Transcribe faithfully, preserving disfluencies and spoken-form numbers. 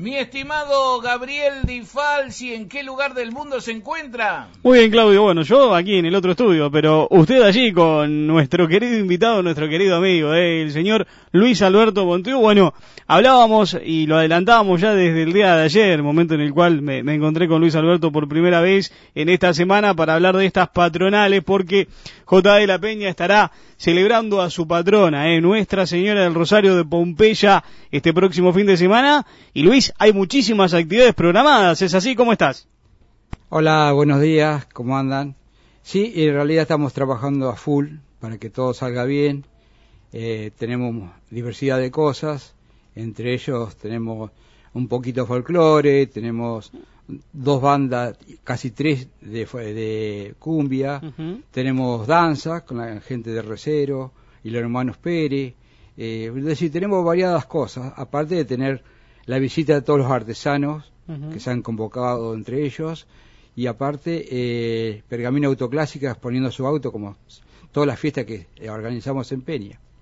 Mi estimado Gabriel Di Falsi, ¿en qué lugar del mundo se encuentra? Muy bien, Claudio. Bueno, yo aquí en el otro estudio, pero usted allí con nuestro querido invitado, nuestro querido amigo, eh, el señor Luis Alberto Montiu. Bueno, hablábamos y lo adelantábamos ya desde el día de ayer, momento en el cual me, me encontré con Luis Alberto por primera vez en esta semana para hablar de estas patronales, porque J D La Peña estará celebrando a su patrona, eh, Nuestra Señora del Rosario de Pompeya, este próximo fin de semana. Y Luis, hay muchísimas actividades programadas, ¿es así? ¿Cómo estás? Hola, buenos días, ¿cómo andan? Sí, en realidad estamos trabajando a full para que todo salga bien. Eh, tenemos diversidad de cosas, entre ellos tenemos un poquito de folclore, tenemos dos bandas, casi tres de, de cumbia, uh-huh. Tenemos danza con la gente de Recero y los hermanos Pérez, eh, es decir, tenemos variadas cosas, aparte de tener la visita de todos los artesanos uh-huh. que se han convocado entre ellos, y aparte eh, Pergamino Autoclásica exponiendo su auto como todas las fiestas que organizamos en Peña.